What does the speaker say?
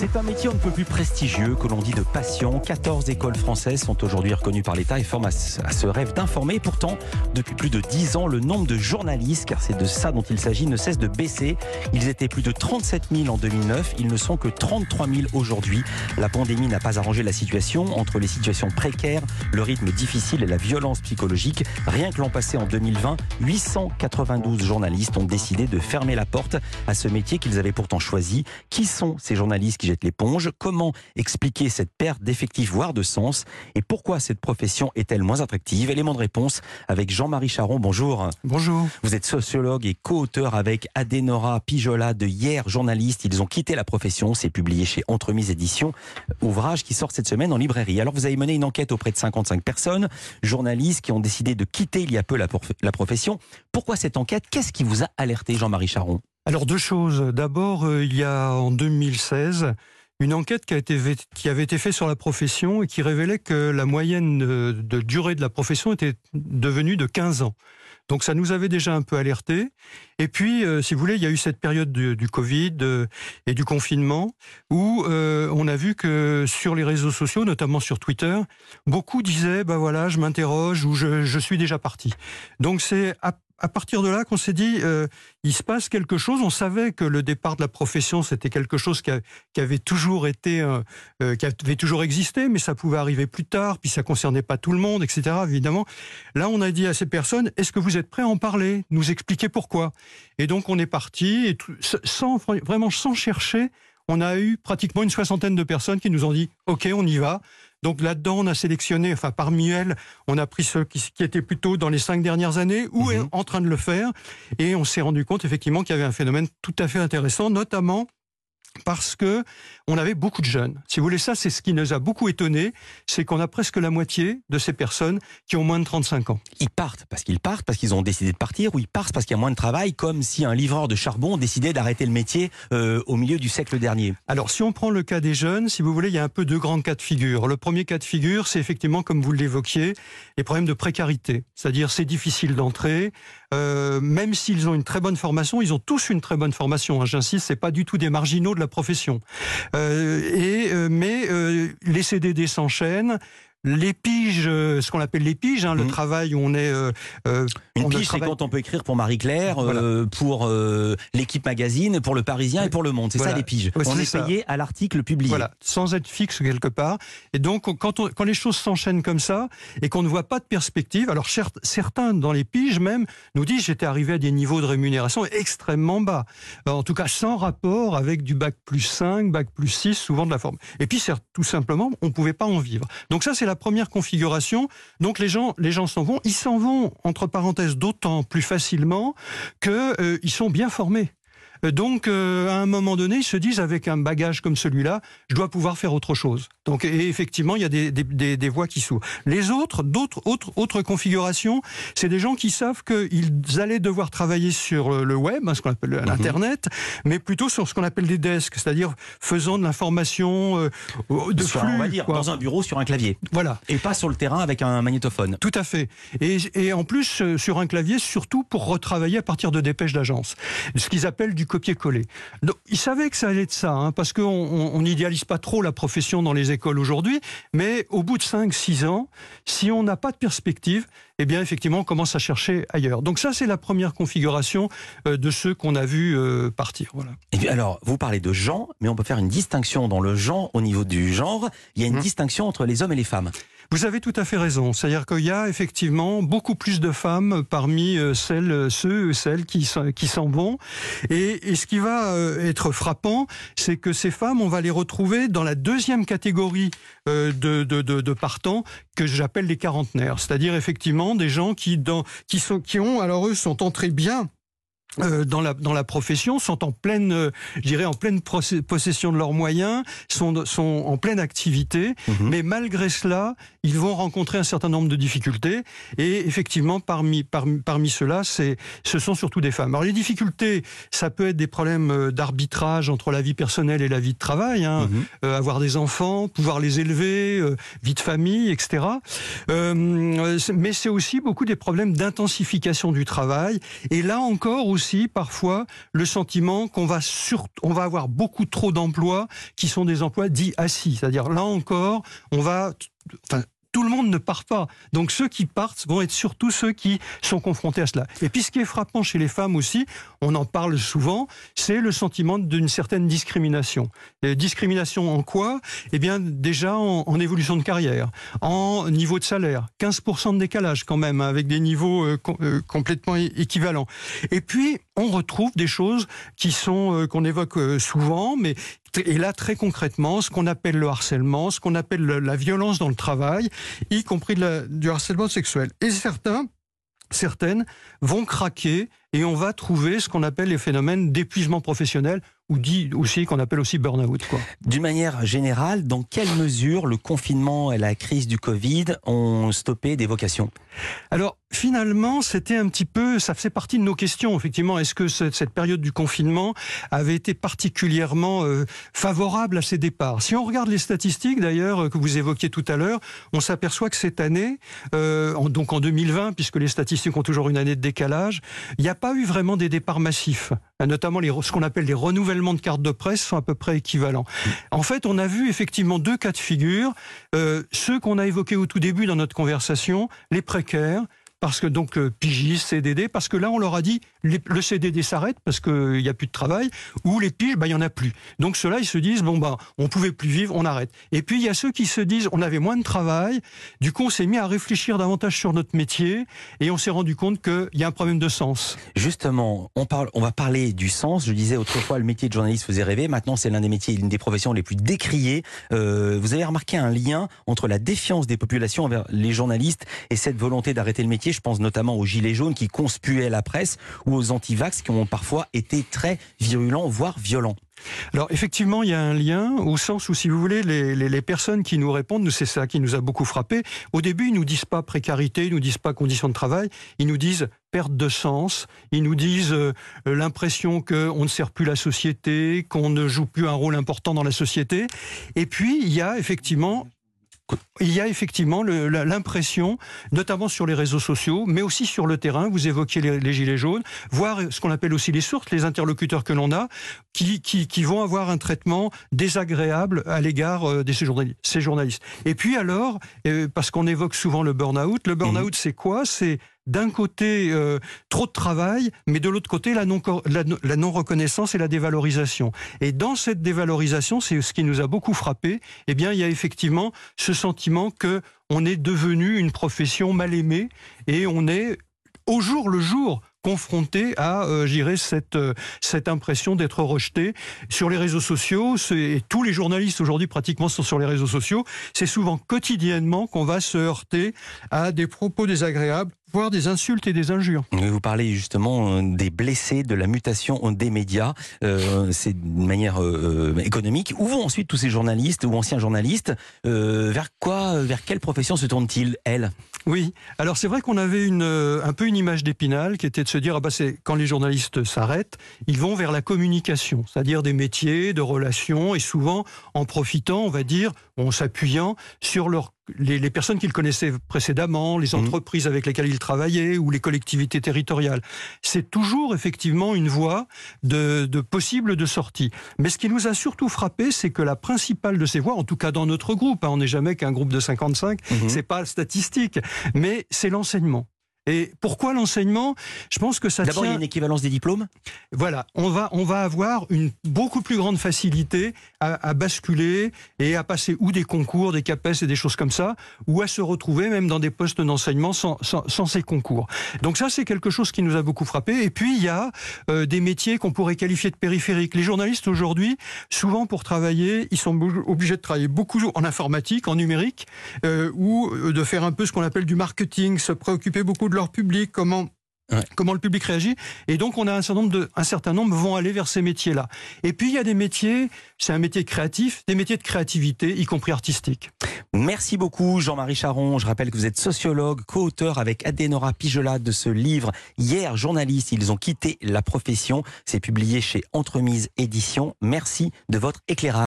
C'est un métier on ne peut plus prestigieux, que l'on dit de passion. 14 écoles françaises sont aujourd'hui reconnues par l'État et forment à ce rêve d'informer. Pourtant, depuis plus de 10 ans, le nombre de journalistes, car c'est de ça dont il s'agit, ne cesse de baisser. Ils étaient plus de 37 000 en 2009, ils ne sont que 33 000 aujourd'hui. La pandémie n'a pas arrangé la situation. Entre les situations précaires, le rythme difficile et la violence psychologique, rien que l'an passé en 2020, 892 journalistes ont décidé de fermer la porte à ce métier qu'ils avaient pourtant choisi. Qui sont ces journalistes qui jettent l'éponge? Comment expliquer cette perte d'effectifs, voire de sens? Et pourquoi cette profession est-elle moins attractive? Élément de réponse avec Jean-Marie Charon. Bonjour. Bonjour. Vous êtes sociologue et co-auteur avec Adenora Pijola de Hier Journaliste. Ils ont quitté la profession. C'est publié chez Entremise Éditions. Ouvrage qui sort cette semaine en librairie. Alors vous avez mené une enquête auprès de 55 personnes, journalistes qui ont décidé de quitter il y a peu la profession. Pourquoi cette enquête? Qu'est-ce qui vous a alerté, Jean-Marie Charon? Alors deux choses. D'abord, il y a en 2016 une enquête qui avait été faite sur la profession et qui révélait que la moyenne de durée de la profession était devenue de 15 ans. Donc ça nous avait déjà un peu alerté. Et puis, si vous voulez, il y a eu cette période du Covid et du confinement où on a vu que sur les réseaux sociaux, notamment sur Twitter, beaucoup disaient « voilà, je m'interroge » ou je suis déjà parti ». Donc c'est à partir de là qu'on s'est dit il se passe quelque chose. On savait que le départ de la profession, c'était quelque chose qui avait toujours été, qui avait toujours existé, mais ça pouvait arriver plus tard, puis ça concernait pas tout le monde, etc. Évidemment. Là, on a dit à ces personnes, est-ce que vous êtes prêts à en parler, nous expliquer pourquoi? Et donc on est parti, et vraiment sans chercher, on a eu pratiquement une soixantaine de personnes qui nous ont dit ok, on y va. Donc là-dedans, on a sélectionné, enfin parmi elles, on a pris ceux qui étaient plutôt dans les 5 dernières années ou en train de le faire. Et on s'est rendu compte effectivement qu'il y avait un phénomène tout à fait intéressant, notamment parce que on avait beaucoup de jeunes. Si vous voulez, ça, c'est ce qui nous a beaucoup étonnés, c'est qu'on a presque la moitié de ces personnes qui ont moins de 35 ans. Ils partent parce qu'ils ont décidé de partir, ou ils partent parce qu'il y a moins de travail, comme si un livreur de charbon décidait d'arrêter le métier au milieu du siècle dernier. Alors, si on prend le cas des jeunes, si vous voulez, il y a un peu deux grands cas de figure. Le premier cas de figure, c'est effectivement, comme vous l'évoquiez, les problèmes de précarité. C'est-à-dire, c'est difficile d'entrer, même s'ils ont une très bonne formation, ils ont tous une très bonne formation. Hein, j'insiste, c'est pas du tout des marginaux de la profession. Mais les CDD s'enchaînent. Les piges, ce qu'on appelle les piges, le travail où on est... Une pige, c'est quand on peut écrire pour Marie-Claire, voilà. Pour l'Équipe Magazine, pour Le Parisien et pour Le Monde. C'est ça les piges. Ouais, on est payé à l'article publié. Voilà, sans être fixe quelque part. Et donc, quand les choses s'enchaînent comme ça et qu'on ne voit pas de perspective, alors certains dans les piges même nous disent j'étais arrivé à des niveaux de rémunération extrêmement bas. En tout cas, sans rapport avec du bac plus 5, bac plus 6, souvent de la forme. Et puis, tout simplement, on ne pouvait pas en vivre. Donc ça, c'est la première configuration. Donc les gens s'en vont. Ils s'en vont, entre parenthèses, d'autant plus facilement qu'ils sont bien formés. Donc, à un moment donné, ils se disent, avec un bagage comme celui-là, je dois pouvoir faire autre chose. Donc, et effectivement, il y a des voies qui s'ouvrent. Les autres configurations, c'est des gens qui savent qu'ils allaient devoir travailler sur le web, ce qu'on appelle l'Internet, mais plutôt sur ce qu'on appelle des desks, c'est-à-dire faisant de l'information de flux. On va dire, dans un bureau, sur un clavier. Voilà. Et pas sur le terrain avec un magnétophone. Tout à fait. Et en plus, sur un clavier, surtout pour retravailler à partir de dépêches d'agence. Ce qu'ils appellent du copier-coller. Donc, ils savaient que ça allait de ça, parce qu'on n'idéalise pas trop la profession dans les écoles aujourd'hui, mais au bout de 5-6 ans, si on n'a pas de perspective, eh bien effectivement on commence à chercher ailleurs. Donc ça, c'est la première configuration de ceux qu'on a vus partir. Voilà. Et puis alors, vous parlez de genre, mais on peut faire une distinction dans le genre, au niveau du genre, il y a une distinction entre les hommes et les femmes. Vous avez tout à fait raison. C'est-à-dire qu'il y a effectivement beaucoup plus de femmes parmi celles qui s'en vont. Et ce qui va être frappant, c'est que ces femmes, on va les retrouver dans la deuxième catégorie de partants que j'appelle les quarantenaires. C'est-à-dire effectivement des gens qui alors eux sont entrés bien dans la profession, sont en pleine, en pleine possession de leurs moyens, sont en pleine activité, mais malgré cela, ils vont rencontrer un certain nombre de difficultés. Et effectivement, parmi ceux-là, ce sont surtout des femmes. Alors les difficultés, ça peut être des problèmes d'arbitrage entre la vie personnelle et la vie de travail, avoir des enfants, pouvoir les élever, vie de famille, etc. Mais c'est aussi beaucoup des problèmes d'intensification du travail. Et là encore aussi, aussi parfois le sentiment qu'on va avoir beaucoup trop d'emplois qui sont des emplois dits assis. C'est-à-dire, là encore, tout le monde ne part pas. Donc ceux qui partent vont être surtout ceux qui sont confrontés à cela. Et puis ce qui est frappant chez les femmes aussi, on en parle souvent, c'est le sentiment d'une certaine discrimination. Et discrimination en quoi ? Eh bien déjà en évolution de carrière, en niveau de salaire, 15% de décalage quand même, avec des niveaux complètement équivalents. Et puis on retrouve des choses qui sont qu'on évoque souvent, et là, très concrètement, ce qu'on appelle le harcèlement, ce qu'on appelle la violence dans le travail, y compris du harcèlement sexuel. Et certaines vont craquer et on va trouver ce qu'on appelle les phénomènes d'épuisement professionnel, ou dit aussi qu'on appelle aussi burn-out, quoi. D'une manière générale, dans quelle mesure le confinement et la crise du Covid ont stoppé des vocations ? Alors, finalement, c'était un petit peu, ça faisait partie de nos questions, effectivement. Est-ce que cette période du confinement avait été particulièrement favorable à ces départs ? Si on regarde les statistiques, d'ailleurs, que vous évoquiez tout à l'heure, on s'aperçoit que cette année, donc en 2020, puisque les statistiques ont toujours une année de décalage, il n'y a pas eu vraiment des départs massifs. Notamment ce qu'on appelle les renouvellements de cartes de presse sont à peu près équivalents. En fait, on a vu effectivement deux cas de figure. Ceux qu'on a évoqués au tout début dans notre conversation, les précaires, parce que donc pigistes, CDD, parce que là on leur a dit le CDD s'arrête parce qu'il n'y a plus de travail, ou les piges, il n'y en a plus. Donc ceux-là, ils se disent, on pouvait plus vivre, on arrête. Et puis il y a ceux qui se disent, on avait moins de travail, du coup on s'est mis à réfléchir davantage sur notre métier, et on s'est rendu compte qu'il y a un problème de sens. Justement, on va parler du sens. Je disais autrefois, le métier de journaliste faisait rêver, maintenant c'est l'une des professions les plus décriées. Vous avez remarqué un lien entre la défiance des populations envers les journalistes et cette volonté d'arrêter le métier. Je pense notamment aux gilets jaunes qui conspuaient la presse, ou aux antivax qui ont parfois été très virulents, voire violents. Alors effectivement, il y a un lien au sens où, si vous voulez, les personnes qui nous répondent, c'est ça qui nous a beaucoup frappé. Au début, ils nous disent pas précarité, ils nous disent pas conditions de travail, ils nous disent perte de sens, ils nous disent l'impression qu'on ne sert plus la société, qu'on ne joue plus un rôle important dans la société. Et puis, il y a effectivement l'impression, notamment sur les réseaux sociaux, mais aussi sur le terrain, vous évoquiez les gilets jaunes, voire ce qu'on appelle aussi les sources, les interlocuteurs que l'on a, qui vont avoir un traitement désagréable à l'égard de ces journalistes. Et puis alors, parce qu'on évoque souvent le burn-out, c'est quoi ? C'est d'un côté trop de travail, mais de l'autre côté la non-reconnaissance et la dévalorisation. Et dans cette dévalorisation, c'est ce qui nous a beaucoup frappé, eh bien il y a effectivement ce sentiment que on est devenu une profession mal aimée, et on est au jour le jour confronté à, cette impression d'être rejeté sur les réseaux sociaux. Et tous les journalistes aujourd'hui pratiquement sont sur les réseaux sociaux. C'est souvent quotidiennement qu'on va se heurter à des propos désagréables, voire des insultes et des injures. Vous parlez justement des blessés, de la mutation des médias. C'est d'une manière économique. Où vont ensuite tous ces journalistes ou anciens journalistes ? Vers quelle profession se tournent-ils, elles ? Oui, alors c'est vrai qu'on avait un peu une image d'Épinal qui était de se dire, c'est quand les journalistes s'arrêtent, ils vont vers la communication, c'est-à-dire des métiers, de relations, et souvent en profitant, on va dire, en s'appuyant sur les personnes qu'ils connaissaient précédemment, les entreprises avec lesquelles ils travaillaient, ou les collectivités territoriales. C'est toujours effectivement une voie de possible de sortie. Mais ce qui nous a surtout frappé, c'est que la principale de ces voies, en tout cas dans notre groupe, on n'est jamais qu'un groupe de 55, c'est pas statistique, mais c'est l'enseignement. Et pourquoi l'enseignement ? Je pense que ça tient... D'abord, il y a une équivalence des diplômes ? Voilà, on va avoir une beaucoup plus grande facilité à basculer et à passer ou des concours, des CAPES et des choses comme ça, ou à se retrouver même dans des postes d'enseignement sans ces concours. Donc ça, c'est quelque chose qui nous a beaucoup frappé. Et puis, il y a des métiers qu'on pourrait qualifier de périphériques. Les journalistes, aujourd'hui, souvent pour travailler, ils sont obligés de travailler beaucoup en informatique, en numérique, ou de faire un peu ce qu'on appelle du marketing, se préoccuper beaucoup de leur public, comment le public réagit, et donc on a un certain nombre vont aller vers ces métiers-là. Et puis il y a des métiers, c'est un métier créatif, des métiers de créativité, y compris artistique. Merci beaucoup Jean-Marie Charon. Je rappelle que vous êtes sociologue, co-auteur avec Adénora Pigelat de ce livre Hier journalistes, ils ont quitté la profession. C'est publié chez Entremise Éditions. Merci de votre éclairage.